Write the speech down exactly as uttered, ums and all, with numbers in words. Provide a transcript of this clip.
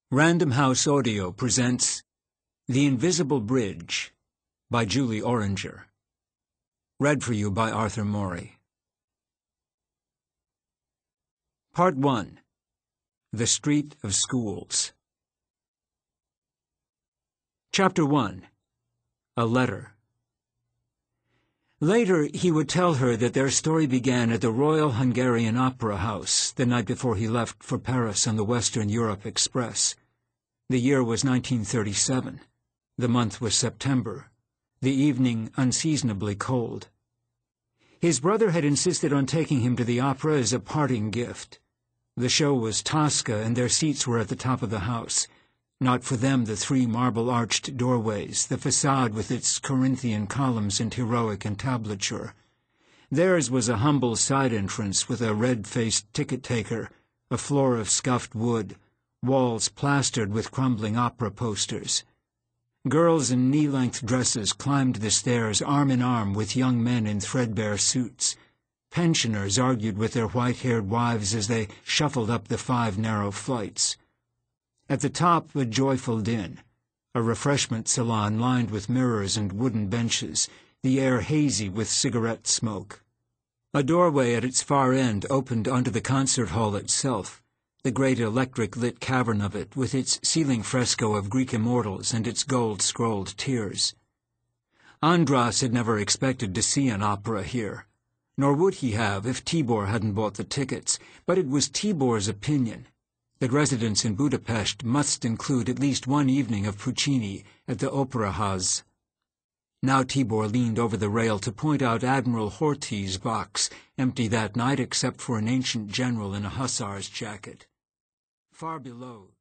Random House Audio presents The Invisible Bridge by Julie Orringer. Read for you by Arthur Morey. Part one. The Street of Schools. Chapter one. A Letter. Later, he would tell her that their story began at the Royal Hungarian Opera House the night before he left for Paris on the Western Europe Express. The year was nineteen thirty-seven. The month was September. The evening unseasonably cold. His brother had insisted on taking him to the opera as a parting gift. The show was Tosca, and their seats were at the top of the house. Not for them the three marble-arched doorways, the facade with its Corinthian columns and heroic entablature. Theirs was a humble side entrance with a red-faced ticket-taker, a floor of scuffed wood, walls plastered with crumbling opera posters. Girls in knee-length dresses climbed the stairs arm in arm with young men in threadbare suits. Pensioners argued with their white-haired wives as they shuffled up the five narrow flights. At the top, a joyful din, a refreshment salon lined with mirrors and wooden benches, the air hazy with cigarette smoke. A doorway at its far end opened onto the concert hall itself, the great electric-lit cavern of it with its ceiling fresco of Greek immortals and its gold-scrolled tiers. Andras had never expected to see an opera here, nor would he have if Tibor hadn't bought the tickets, but it was Tibor's opinion that residents in Budapest must include at least one evening of Puccini at the Opera House. Now Tibor leaned over the rail to point out Admiral Horthy's box, empty that night except for an ancient general in a hussar's jacket. Far below,